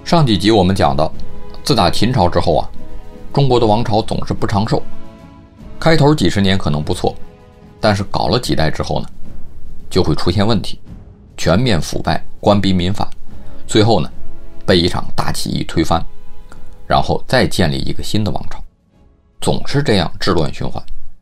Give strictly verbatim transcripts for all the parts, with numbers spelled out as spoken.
上几集我们讲到，自打秦朝之后啊，中国的王朝总是不长寿。开头几十年可能不错，但是搞了几代之后呢，就会出现问题，全面腐败，官逼民反，最后呢，被一场大起义推翻，然后再建立一个新的王朝，总是这样治乱循环。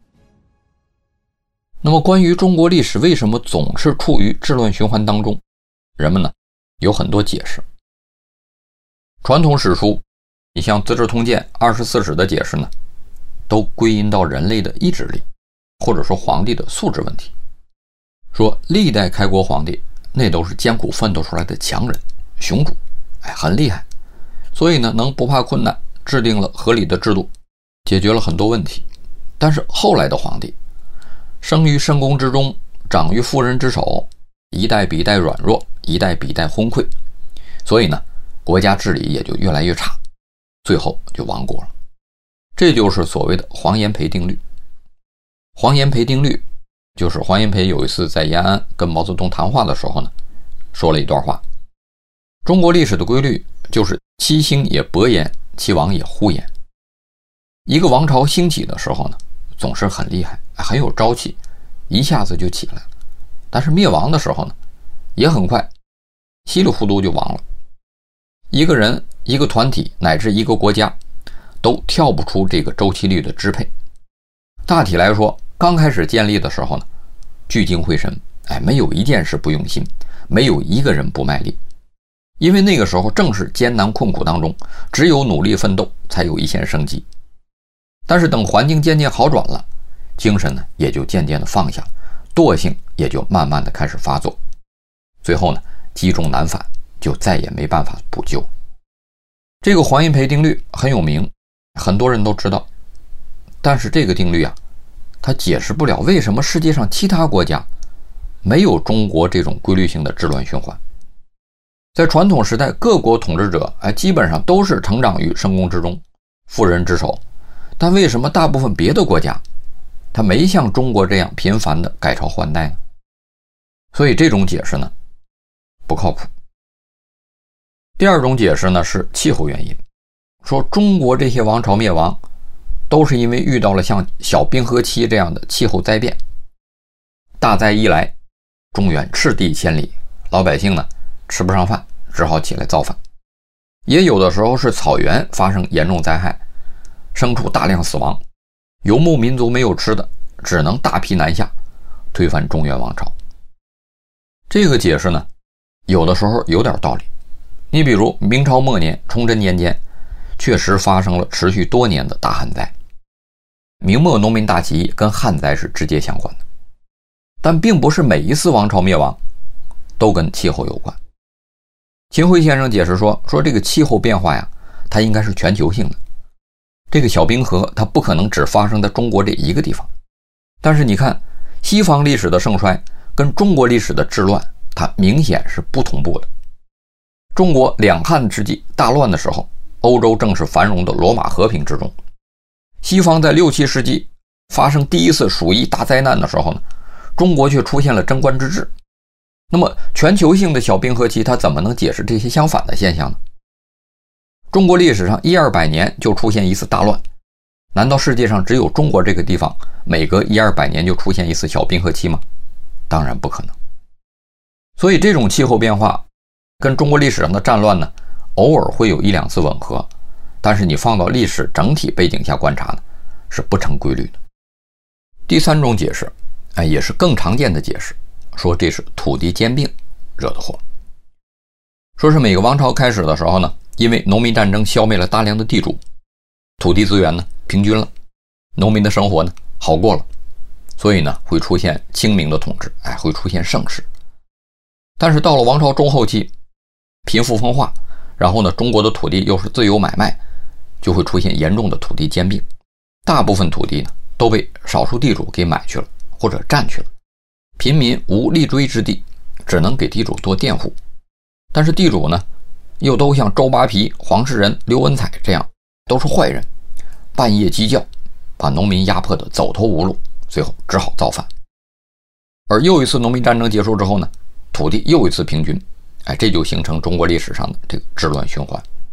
那么关于中国历史为什么总是处于治乱循环当中，人们呢有很多解释。传统史书，你像《资治通鉴》二十四史的解释呢，都归因到人类的意志力，或者说皇帝的素质问题。说历代开国皇帝那都是艰苦奋斗出来的强人雄主，哎，很厉害，所以呢能不怕困难，制定了合理的制度，解决了很多问题。但是后来的皇帝生于深宫之中，长于妇人之手，一代比一代软弱，一代比一代昏聩，所以呢国家治理也就越来越差，最后就亡国了。这就是所谓的黄炎培定律。黄炎培定律就是黄炎培有一次在延安跟毛泽东谈话的时候呢，说了一段话：中国历史的规律就是其兴也勃焉，其亡也忽焉。一个王朝兴起的时候呢，总是很厉害，很有朝气，一下子就起来了。但是灭亡的时候呢，也很快，稀里糊涂就亡了。一个人、一个团体乃至一个国家都跳不出这个周期率的支配。大体来说，刚开始建立的时候呢，聚精会神，哎，没有一件事不用心，没有一个人不卖力。因为那个时候正是艰难困苦当中，只有努力奋斗才有一线生机。但是等环境渐渐好转了，精神呢也就渐渐的放下了，惰性也就慢慢的开始发作，最后呢积重难返，就再也没办法补救。这个黄炎培定律很有名，很多人都知道，但是这个定律啊，它解释不了为什么世界上其他国家没有中国这种规律性的治乱循环。在传统时代，各国统治者哎，基本上都是成长于深宫之中，妇人之手，但为什么大部分别的国家它没像中国这样频繁的改朝换代呢？所以这种解释呢不靠谱。第二种解释呢是气候原因，说中国这些王朝灭亡都是因为遇到了像小冰河期这样的气候灾变。大灾一来，中原赤地千里，老百姓呢吃不上饭，只好起来造反。也有的时候是草原发生严重灾害，牲畜大量死亡，游牧民族没有吃的，只能大批南下，推翻中原王朝。这个解释呢有的时候有点道理。你比如明朝末年崇祯年间，确实发生了持续多年的大旱灾。明末农民大起义跟旱灾是直接相关的，但并不是每一次王朝灭亡都跟气候有关。秦晖先生解释说，说这个气候变化呀，它应该是全球性的。这个小冰河它不可能只发生在中国这一个地方。但是你看，西方历史的盛衰跟中国历史的治乱，它明显是不同步的。中国两汉之际大乱的时候，欧洲正是繁荣的罗马和平之中。西方在六七世纪发生第一次鼠疫大灾难的时候呢，中国却出现了贞观之治。那么全球性的小冰河期它怎么能解释这些相反的现象呢？中国历史上一二百年就出现一次大乱，难道世界上只有中国这个地方每隔一二百年就出现一次小冰河期吗？当然不可能。所以这种气候变化跟中国历史上的战乱呢，偶尔会有一两次吻合，但是你放到历史整体背景下观察呢，是不成规律的。第三种解释，哎，也是更常见的解释，说这是土地兼并惹的祸。说是每个王朝开始的时候呢，因为农民战争消灭了大量的地主，土地资源呢平均了，农民的生活呢好过了，所以呢会出现清明的统治，哎，会出现盛世。但是到了王朝中后期，贫富分化，然后呢中国的土地又是自由买卖，就会出现严重的土地兼并。大部分土地呢都被少数地主给买去了或者占去了，平民无立锥之地，只能给地主做佃户。但是地主呢又都像周扒皮、黄世仁、刘文彩这样都是坏人，半夜鸡叫，把农民压迫得走投无路，最后只好造反。而又一次农民战争结束之后呢，土地又一次平均，哎，这就形成中国历史上的这个治乱循环。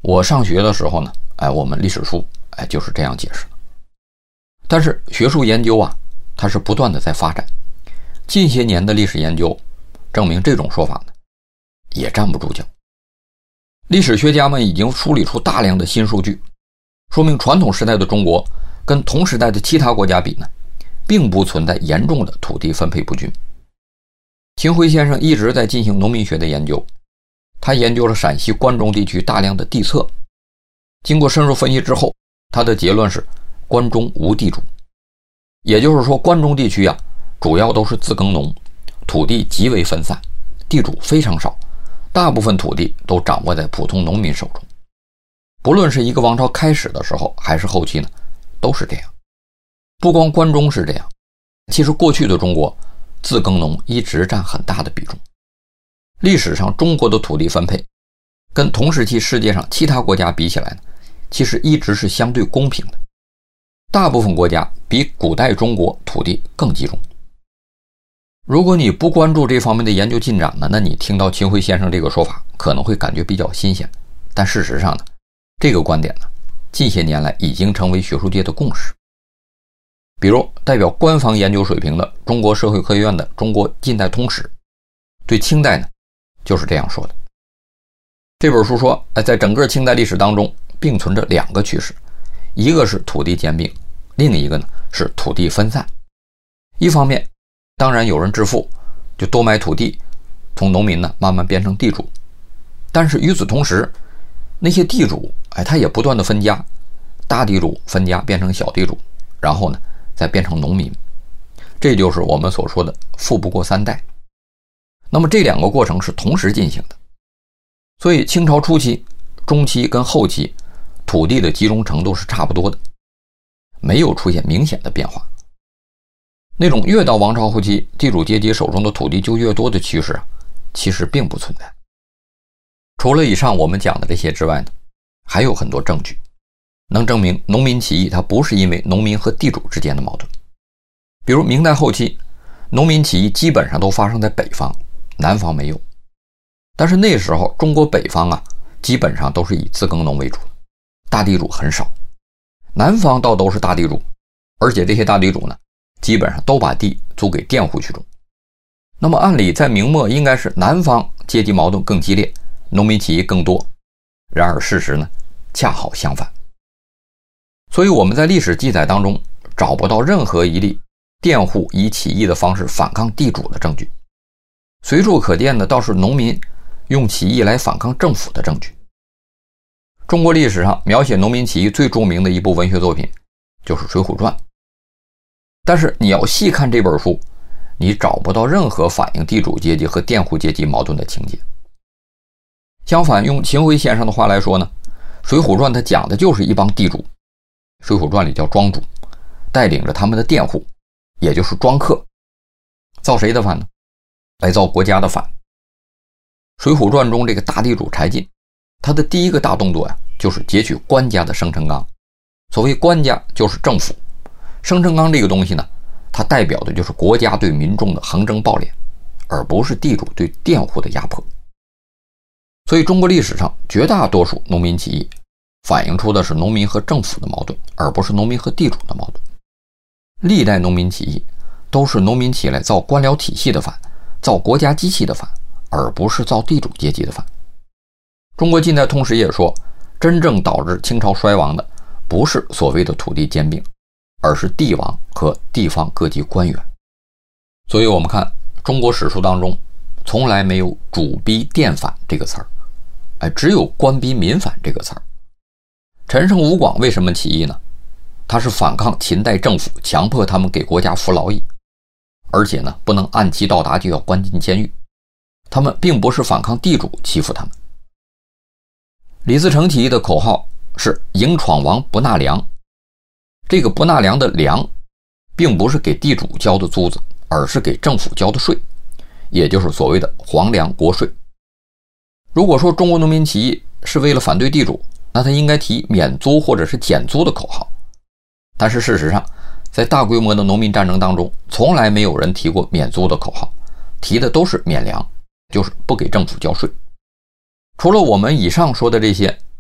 我上学的时候呢，哎，我们历史书哎就是这样解释的。但是学术研究啊，它是不断的在发展。近些年的历史研究证明这种说法呢，也站不住脚。历史学家们已经梳理出大量的新数据，说明传统时代的中国跟同时代的其他国家比呢，并不存在严重的土地分配不均。秦晖先生一直在进行农民学的研究，他研究了陕西关中地区大量的地册，经过深入分析之后，他的结论是关中无地主。也就是说，关中地区啊，主要都是自耕农，土地极为分散，地主非常少，大部分土地都掌握在普通农民手中。不论是一个王朝开始的时候还是后期呢，都是这样。不光关中是这样，其实过去的中国自耕农一直占很大的比重。历史上中国的土地分配跟同时期世界上其他国家比起来呢，其实一直是相对公平的。大部分国家比古代中国土地更集中。如果你不关注这方面的研究进展呢，那你听到秦晖先生这个说法可能会感觉比较新鲜。但事实上呢，这个观点呢，近些年来已经成为学术界的共识。比如代表官方研究水平的中国社会科学院的《中国近代通史》对清代呢就是这样说的。这本书说，在整个清代历史当中并存着两个趋势，一个是土地兼并，另一个呢是土地分散。一方面当然有人致富，就多买土地，从农民呢慢慢变成地主。但是与此同时，那些地主哎，他也不断的分家，大地主分家变成小地主，然后呢再变成农民。这就是我们所说的富不过三代。那么这两个过程是同时进行的，所以清朝初期、中期跟后期土地的集中程度是差不多的，没有出现明显的变化。那种越到王朝后期地主阶级手中的土地就越多的趋势啊，其实并不存在。除了以上我们讲的这些之外呢，还有很多证据能证明农民起义它不是因为农民和地主之间的矛盾。比如明代后期，农民起义基本上都发生在北方，南方没有。但是那时候中国北方啊，基本上都是以自耕农为主，大地主很少。南方倒都是大地主，而且这些大地主呢，基本上都把地租给佃户去种。那么按理在明末应该是南方阶级矛盾更激烈，农民起义更多。然而事实呢，恰好相反。所以我们在历史记载当中找不到任何一例佃户以起义的方式反抗地主的证据。随处可见的倒是农民用起义来反抗政府的证据。中国历史上描写农民起义最著名的一部文学作品就是《水浒传》。但是你要细看这本书，你找不到任何反映地主阶级和佃户阶级矛盾的情节。相反，用秦晖先生的话来说呢，《水浒传》它讲的就是一帮地主，《水浒传》里叫庄主，带领着他们的佃户，也就是庄客，造谁的反呢？来造国家的反。《水浒传》中这个大地主柴进，他的第一个大动作呀，就是劫取官家的生辰纲。所谓官家就是政府，生辰纲这个东西呢，它代表的就是国家对民众的横征暴敛，而不是地主对佃户的压迫。所以中国历史上绝大多数农民起义反映出的是农民和政府的矛盾，而不是农民和地主的矛盾。历代农民起义都是农民起来造官僚体系的反，造国家机器的反，而不是造地主阶级的反。中国近代通史也说，真正导致清朝衰亡的不是所谓的土地兼并，而是帝王和地方各级官员。所以我们看中国史书当中从来没有主逼佃反这个词儿，哎，只有官逼民反这个词儿。陈胜吴广为什么起义呢？他是反抗秦代政府强迫他们给国家服劳役，而且呢不能按期到达就要关进监狱。他们并不是反抗地主欺负他们。李自成起义的口号是迎闯王不纳粮，这个不纳粮的粮并不是给地主交的租子，而是给政府交的税，也就是所谓的皇粮国税。如果说中国农民起义是为了反对地主，那他应该提免租或者是减租的口号。但是事实上，在大规模的农民战争当中，从来没有人提过免租的口号，提的都是免粮，就是不给政府交税。除了我们以上说的这些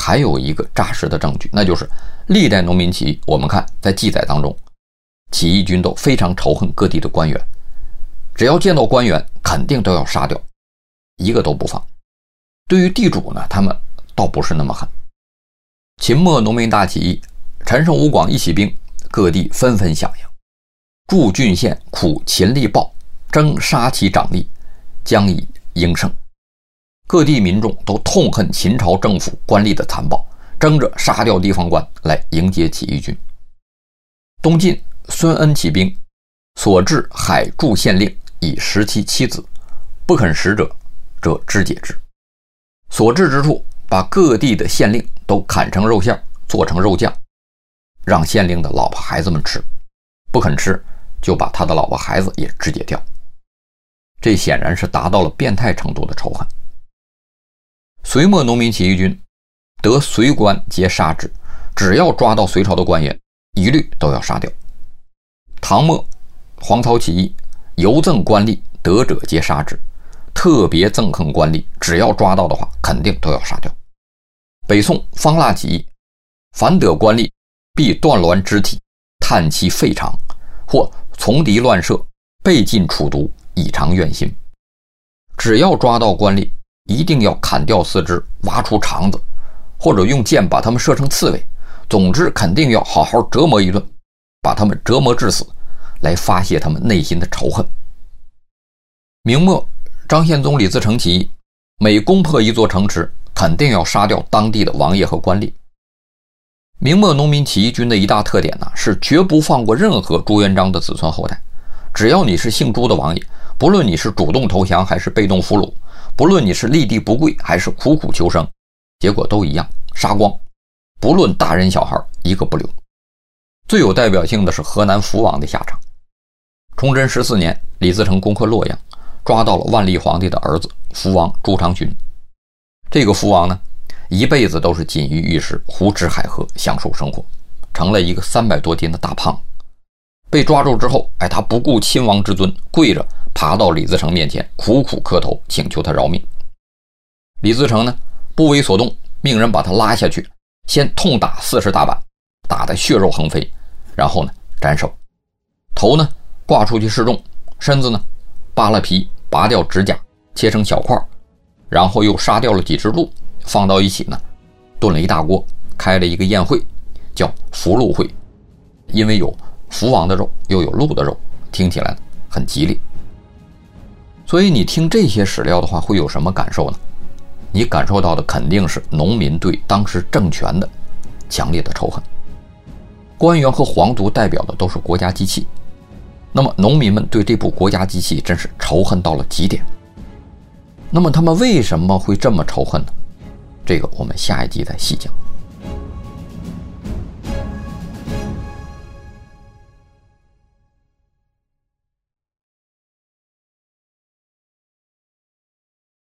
还有一个扎实的证据，那就是历代农民起义，我们看在记载当中，起义军都非常仇恨各地的官员，只要见到官员肯定都要杀掉，一个都不放。对于地主呢，他们倒不是那么狠。秦末农民大起义，陈胜吴广一起兵，各地纷纷响应，驻郡县苦秦力暴，争杀其长吏，将以应胜。各地民众都痛恨秦朝政府官吏的残暴，争着杀掉地方官来迎接起义军。东晋孙恩起兵，所至海驻县令以食其妻子，不肯食者，则肢解之。所至之处，把各地的县令都砍成肉馅，做成肉酱，让县令的老婆孩子们吃，不肯吃，就把他的老婆孩子也肢解掉。这显然是达到了变态程度的仇恨。隋末农民起义军得隋官皆杀之，只要抓到隋朝的官员，一律都要杀掉。唐末黄巢起义，游赠官吏，得者皆杀之，特别憎恨官吏，只要抓到的话，肯定都要杀掉。北宋方腊起义，凡得官吏，必断挛肢体，探其肺肠，或从敌乱射，被尽处毒，以偿怨心。只要抓到官吏，一定要砍掉四肢，挖出肠子，或者用箭把他们射成刺猬，总之肯定要好好折磨一顿，把他们折磨致死，来发泄他们内心的仇恨。明末张献宗李自成起义，每攻破一座城池，肯定要杀掉当地的王爷和官吏。明末农民起义军的一大特点呢，是绝不放过任何朱元璋的子孙后代。只要你是姓朱的王爷，不论你是主动投降还是被动俘虏，不论你是立地不跪还是苦苦求生，结果都一样，杀光，不论大人小孩，一个不留。最有代表性的是河南福王的下场。崇祯十四年，李自成攻克洛阳，抓到了万历皇帝的儿子福王朱长洵。这个福王呢，一辈子都是锦衣玉食，胡吃海喝，享受生活，成了一个三百多斤的大胖。被抓住之后，哎，他不顾亲王之尊，跪着爬到李自成面前，苦苦磕头，请求他饶命。李自成呢，不为所动，命人把他拉下去，先痛打四十大板，打得血肉横飞，然后呢斩首，头呢挂出去示众，身子呢扒了皮，拔掉指甲，切成小块，然后又杀掉了几只鹿，放到一起呢炖了一大锅，开了一个宴会，叫福禄会。因为有福王的肉又有鹿的肉，听起来很吉利。所以你听这些史料的话，会有什么感受呢？你感受到的肯定是农民对当时政权的强烈的仇恨。官员和皇族代表的都是国家机器，那么农民们对这部国家机器真是仇恨到了极点。那么他们为什么会这么仇恨呢？这个我们下一集再细讲。